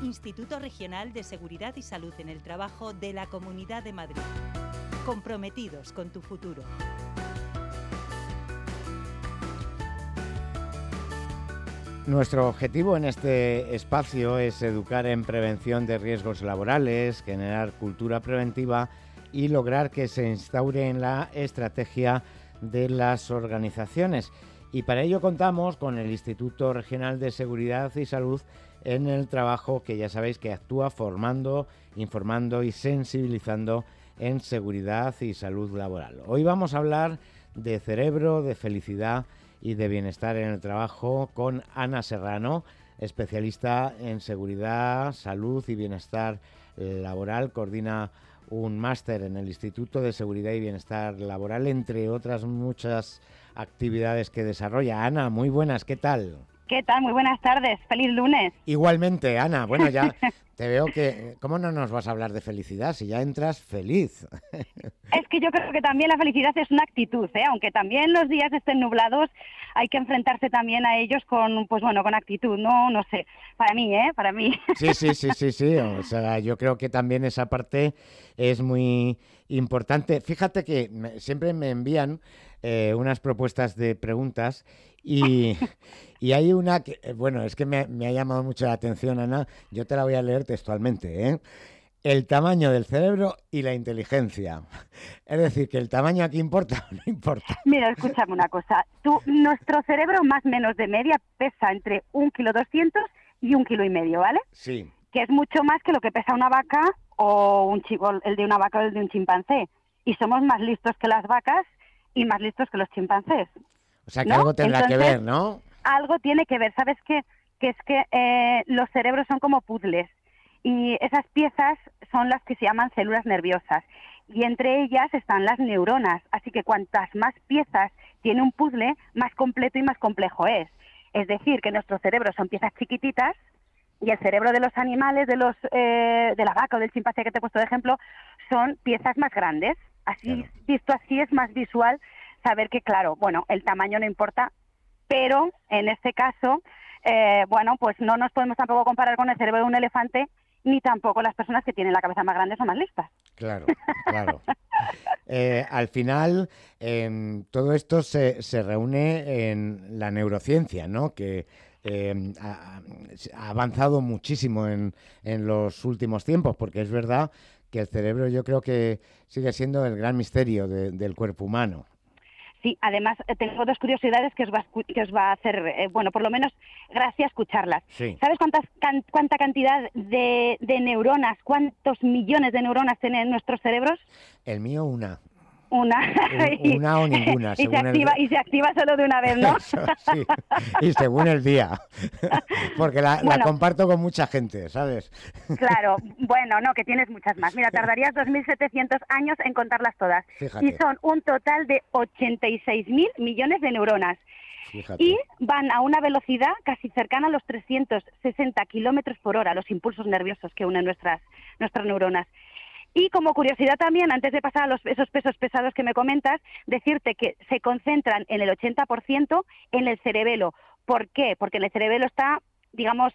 Instituto Regional de Seguridad y Salud en el Trabajo de la Comunidad de Madrid. Comprometidos con tu futuro. Nuestro objetivo en este espacio es educar en prevención de riesgos laborales, generar cultura preventiva y lograr que se instaure en la estrategia de las organizaciones. Y para ello contamos con el Instituto Regional de Seguridad y Salud en el Trabajo, que ya sabéis que actúa formando, informando y sensibilizando en seguridad y salud laboral. Hoy vamos a hablar de cerebro, de felicidad y de bienestar en el trabajo con Ana Serrano, especialista en seguridad, salud y bienestar laboral. Coordina un máster en el Instituto de Seguridad y Bienestar Laboral, entre otras muchas actividades que desarrolla. Ana, muy buenas, ¿qué tal? ¿Qué tal? Muy buenas tardes, feliz lunes. Igualmente, Ana, bueno, ya te veo que... ¿Cómo no nos vas a hablar de felicidad si ya entras feliz? Es que yo creo que también la felicidad es una actitud, ¿eh? Aunque también los días estén nublados, hay que enfrentarse también a ellos con, pues bueno, con actitud, no sé, para mí, para mí. Sí, o sea, yo creo que también esa parte es muy importante. Fíjate que siempre me envían unas propuestas de preguntas y hay una que, bueno, es que me ha llamado mucho la atención, Ana, yo te la voy a leer textualmente, ¿eh? El tamaño del cerebro y la inteligencia. Es decir, que el tamaño aquí importa o no importa. Mira, escúchame una cosa. Nuestro cerebro más o menos de media pesa entre 1,2 kg y 1,5 kg, ¿vale? Sí. Que es mucho más que lo que pesa una vaca o el de una vaca o el de un chimpancé. Y somos más listos que las vacas y más listos que los chimpancés. O sea, que ¿no? algo tendrá que ver, ¿no? Algo tiene que ver. ¿Sabes qué? Que es que los cerebros son como puzzles. Y esas piezas son las que se llaman células nerviosas. Y entre ellas están las neuronas. Así que cuantas más piezas tiene un puzzle, más completo y más complejo es. Es decir, que nuestro cerebro son piezas chiquititas y el cerebro de los animales, de la vaca o del chimpancé que te he puesto de ejemplo, son piezas más grandes. Así, claro. Visto así es más visual saber que, claro, bueno, el tamaño no importa, pero en este caso, bueno, pues no nos podemos tampoco comparar con el cerebro de un elefante, ni tampoco las personas que tienen la cabeza más grande son más listas. Claro. Al final, todo esto se reúne en la neurociencia, ¿no? Que ha avanzado muchísimo en los últimos tiempos, porque es verdad que el cerebro yo creo que sigue siendo el gran misterio del cuerpo humano. Sí, además tengo dos curiosidades que os va a hacer, bueno, por lo menos gracia escucharlas. Sí. ¿Sabes cuánta cantidad de neuronas, cuántos millones de neuronas tienen nuestros cerebros? El mío una. Una o ninguna. Y se activa solo de una vez, ¿no? Eso, sí. Y según el día. Porque la comparto con mucha gente, ¿sabes? Claro, bueno, no, que tienes muchas más. Mira, tardarías 2.700 años en contarlas todas. Fíjate. Y son un total de 86.000 millones de neuronas. Fíjate. Y van a una velocidad casi cercana a los 360 kilómetros por hora, los impulsos nerviosos que unen nuestras neuronas. Y como curiosidad también, antes de pasar a esos pesos pesados que me comentas, decirte que se concentran en el 80% en el cerebelo. ¿Por qué? Porque en el cerebelo está, digamos,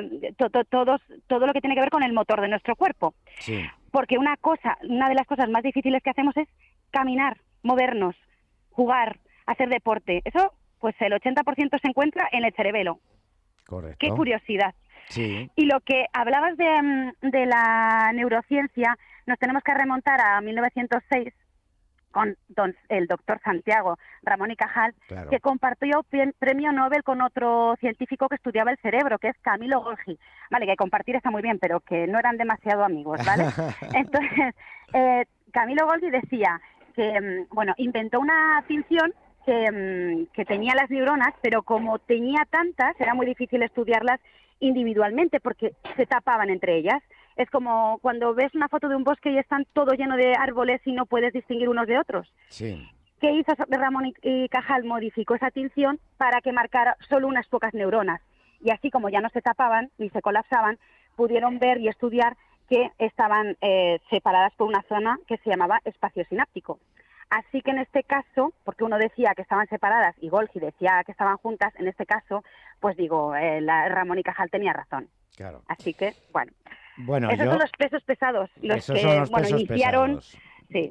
todo lo que tiene que ver con el motor de nuestro cuerpo. Sí. Porque una de las cosas más difíciles que hacemos es caminar, movernos, jugar, hacer deporte. Eso, pues el 80% se encuentra en el cerebelo. Correcto. Qué curiosidad. Sí. Y lo que hablabas de la neurociencia, nos tenemos que remontar a 1906 con el doctor Santiago Ramón y Cajal, claro. que compartió premio Nobel con otro científico que estudiaba el cerebro, que es Camilo Golgi. Vale, que compartir está muy bien, pero que no eran demasiado amigos, ¿vale? Entonces, Camilo Golgi decía que, bueno, inventó una tinción que tenía las neuronas, pero como tenía tantas, era muy difícil estudiarlas individualmente porque se tapaban entre ellas. Es como cuando ves una foto de un bosque y están todo lleno de árboles y no puedes distinguir unos de otros. Sí. ¿Qué hizo Ramón y Cajal? Modificó esa tinción para que marcara solo unas pocas neuronas. Y así, como ya no se tapaban ni se colapsaban, pudieron ver y estudiar que estaban separadas por una zona que se llamaba espacio sináptico. Así que en este caso, porque uno decía que estaban separadas y Golgi decía que estaban juntas, en este caso, pues digo, Ramón y Cajal tenía razón. Claro. Así que, bueno, Bueno, esos son los pesos pesados, los esos que, son los bueno, pesos iniciaron. pesados. Sí.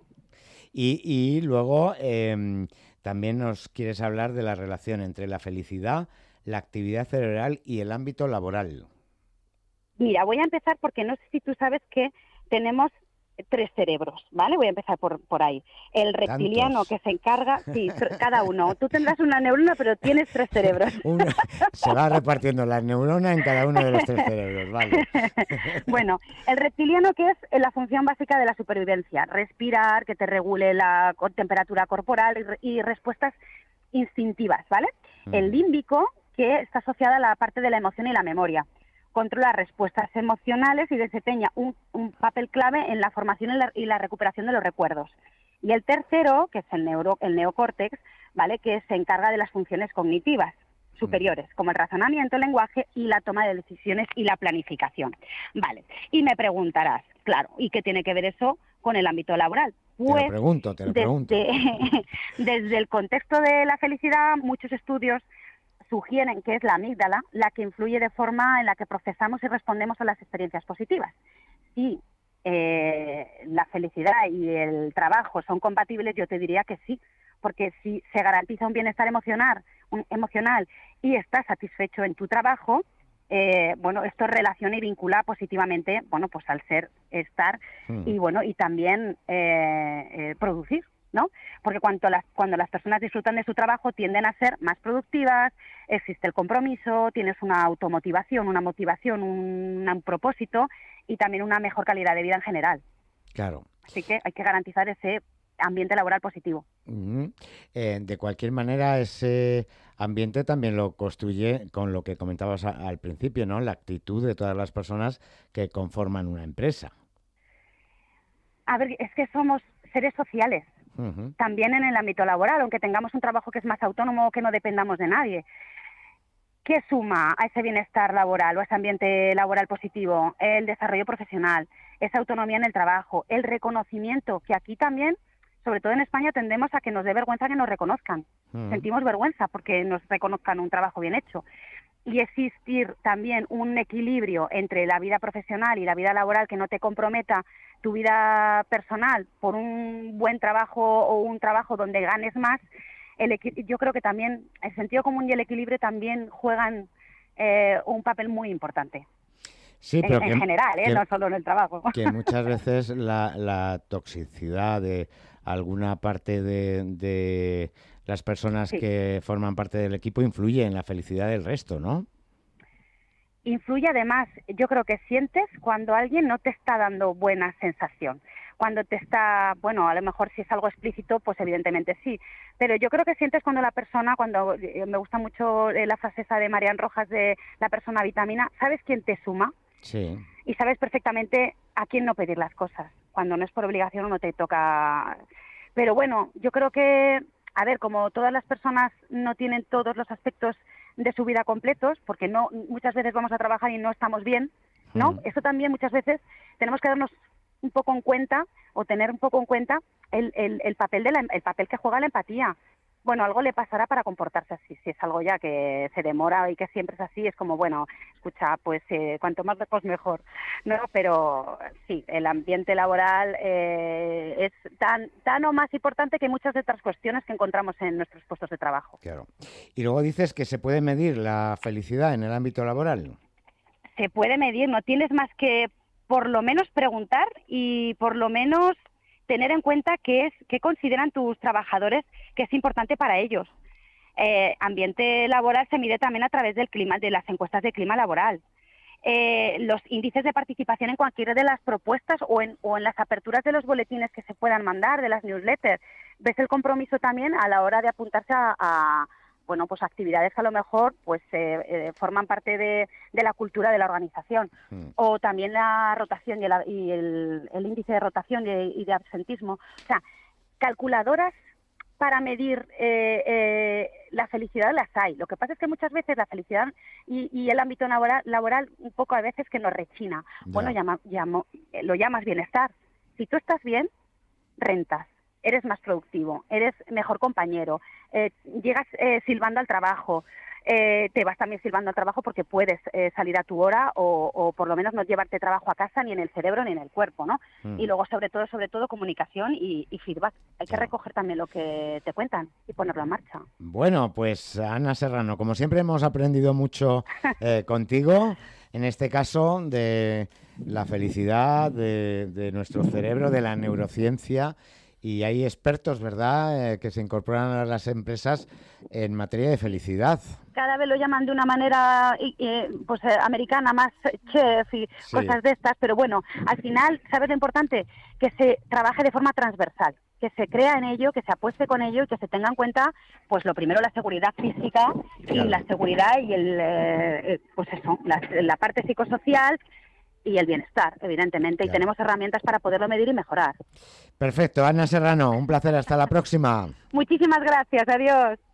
Y luego también nos quieres hablar de la relación entre la felicidad, la actividad cerebral y el ámbito laboral. Mira, voy a empezar porque no sé si tú sabes que tenemos 3 cerebros, ¿vale? Voy a empezar por ahí. El reptiliano ¿Tantos? que se encarga, sí, cada uno. Tú tendrás una neurona, pero tienes 3 cerebros. Se va repartiendo la neurona en cada uno de los 3 cerebros, vale. Bueno, el reptiliano, que es la función básica de la supervivencia, respirar, que te regule la temperatura corporal y respuestas instintivas, ¿vale? El límbico, que está asociada a la parte de la emoción y la memoria, controla respuestas emocionales y desempeña un papel clave en la formación y la recuperación de los recuerdos. Y el tercero, que es el neocórtex, ¿vale?, que se encarga de las funciones cognitivas superiores, como el razonamiento, el lenguaje y la toma de decisiones y la planificación. Vale, y me preguntarás, claro, ¿y qué tiene que ver eso con el ámbito laboral? Pues, te lo pregunto. Desde el contexto de la felicidad, muchos estudios sugieren que es la amígdala la que influye de forma en la que procesamos y respondemos a las experiencias positivas. Si la felicidad y el trabajo son compatibles, yo te diría que sí, porque si se garantiza un bienestar emocional y estás satisfecho en tu trabajo, bueno, esto relaciona y vincula positivamente, bueno, pues al estar y bueno, y también producir, ¿no? Porque cuando las personas disfrutan de su trabajo tienden a ser más productivas, existe el compromiso, tienes una automotivación, una motivación, un propósito y también una mejor calidad de vida en general. Claro. Así que hay que garantizar ese ambiente laboral positivo. De cualquier manera, ese ambiente también lo construye con lo que comentabas al principio, ¿no? La actitud de todas las personas que conforman una empresa. A ver, es que somos seres sociales. También en el ámbito laboral, aunque tengamos un trabajo que es más autónomo, que no dependamos de nadie. ¿Qué suma a ese bienestar laboral o a ese ambiente laboral positivo? El desarrollo profesional, esa autonomía en el trabajo, el reconocimiento, que aquí también, sobre todo en España, tendemos a que nos dé vergüenza que nos reconozcan. Sentimos vergüenza porque nos reconozcan un trabajo bien hecho. Y existir también un equilibrio entre la vida profesional y la vida laboral que no te comprometa tu vida personal por un buen trabajo o un trabajo donde ganes más, yo creo que también el sentido común y el equilibrio también juegan un papel muy importante. Sí, pero en general, no solo en el trabajo. Que muchas veces la toxicidad de alguna parte de las personas que forman parte del equipo influye en la felicidad del resto, ¿no? Influye además, yo creo que sientes cuando alguien no te está dando buena sensación. Cuando te está, bueno, a lo mejor si es algo explícito, pues evidentemente sí. Pero yo creo que sientes cuando la persona, me gusta mucho la frase esa de Marian Rojas de la persona vitamina, ¿sabes quién te suma? Sí. Y sabes perfectamente a quién no pedir las cosas. Cuando no es por obligación o no te toca. Pero bueno, yo creo que, a ver, como todas las personas no tienen todos los aspectos de su vida completos, porque no muchas veces vamos a trabajar y no estamos bien, ¿no? Eso también muchas veces tenemos que darnos un poco en cuenta o tener un poco en cuenta el papel el papel que juega la empatía. Bueno, algo le pasará para comportarse así. Si es algo ya que se demora y que siempre es así, es como, bueno, escucha, pues cuanto más lejos mejor, ¿no? Pero sí, el ambiente laboral es tan o más importante que muchas de otras cuestiones que encontramos en nuestros puestos de trabajo. Claro. Y luego dices que se puede medir la felicidad en el ámbito laboral. Se puede medir, no tienes más que por lo menos preguntar y por lo menos tener en cuenta qué consideran tus trabajadores que es importante para ellos. Ambiente laboral se mide también a través del clima, de las encuestas de clima laboral. Los índices de participación en cualquiera de las propuestas o en las aperturas de los boletines que se puedan mandar, de las newsletters. Ves el compromiso también a la hora de apuntarse a bueno, pues actividades que a lo mejor pues forman parte de la cultura de la organización. O también la rotación y el índice de rotación y de absentismo. O sea, calculadoras para medir la felicidad las hay. Lo que pasa es que muchas veces la felicidad y el ámbito laboral un poco a veces que nos rechina. Ya. Bueno, lo llamas bienestar. Si tú estás bien, rentas. eres más productivo, eres mejor compañero, llegas silbando al trabajo, te vas también silbando al trabajo porque puedes salir a tu hora o por lo menos no llevarte trabajo a casa ni en el cerebro ni en el cuerpo, ¿no? Y luego, sobre todo, comunicación y feedback. Hay que recoger también lo que te cuentan y ponerlo en marcha. Bueno, pues Ana Serrano, como siempre hemos aprendido mucho contigo, en este caso de la felicidad, de nuestro cerebro, de la neurociencia. Y hay expertos, ¿verdad?, que se incorporan a las empresas en materia de felicidad. Cada vez lo llaman de una manera americana, más chef y cosas de estas, pero bueno, al final, ¿sabes lo importante? Que se trabaje de forma transversal, que se crea en ello, que se apueste con ello y que se tenga en cuenta, pues lo primero, la seguridad física y la seguridad y la parte psicosocial y el bienestar, evidentemente, y tenemos herramientas para poderlo medir y mejorar. Perfecto, Ana Serrano, un placer, hasta la próxima. Muchísimas gracias, adiós.